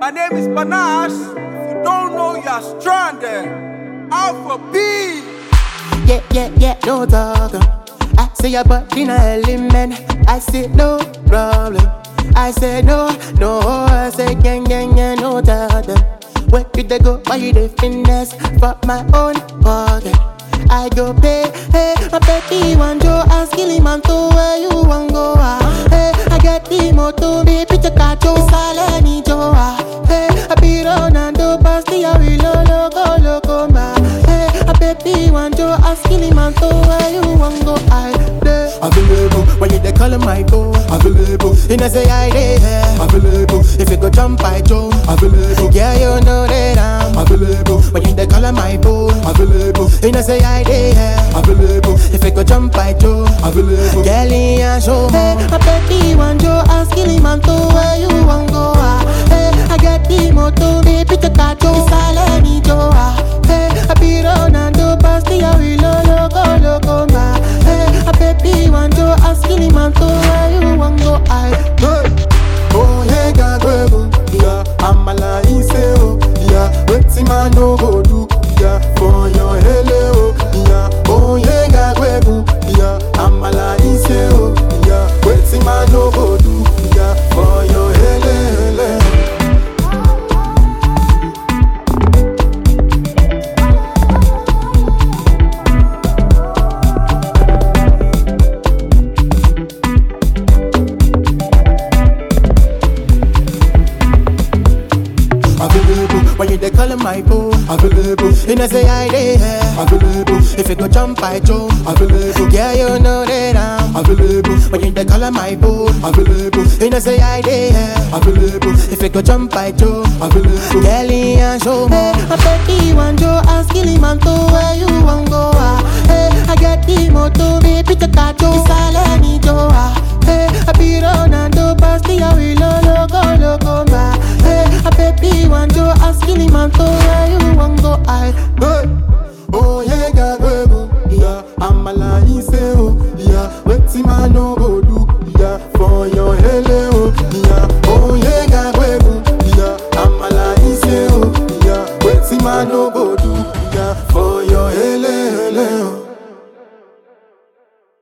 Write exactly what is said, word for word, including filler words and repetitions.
My name is Panache. If you don't know, you're stranded. Alpha B. Yeah, yeah, yeah, no talk. I say your butt in a element. I say no problem. I say no, no. I say gang, gang, gang, no talk. Where you they go? Why you they finesse? For my own pocket, I go pay. Hey, my baby want to ask him man to where you want go. Ah, hey, I get the moto, baby, to catch you, salani joa. Hey, I be Ronaldo, basti, I will loco, loco, ma. Hey, my baby want to ask him man to where you want go. I dey available when you they call my phone. Available, you know say I dey here. Available, if you go jump I jump. Available, yeah you know that I'm available when you they call my phone. Available, you know say I dey here. Available, if you go jump I jump. Available, girl yeah show me. Hey, my baby want to ask him man to where you want go. Ah, hey, I get the moto, baby to catch you, salani joa. Hey, I be Ronaldo, basti, I will loco, loco, ma. Hey, my baby want to ask him man to where you want go. I hey. Oh yeah, gagwego, yeah, I'm a lie, say oh, yeah, wetin man no go do, yeah, for your hello, yeah, oh yeah, gagwego, yeah, I'm a lie, say oh, yeah, wetin man no go do, yeah, for your hello. Available when you they call my phone. Available, you know say I dey here. Available, if you go jump I jump. Available, yeah you know that I'm available when you they call my phone. Available, you know say I dey here. Available, if you go jump I jump. Available, girl yeah show me. Hey, my baby want to ask him man to where you want go. Ah, hey, I get the moto, baby to catch you, salani joa. Hey, I be Ronaldo, basti, I will loco, loco, ma. Hey, my baby want to ask him man to where you want go. I hey.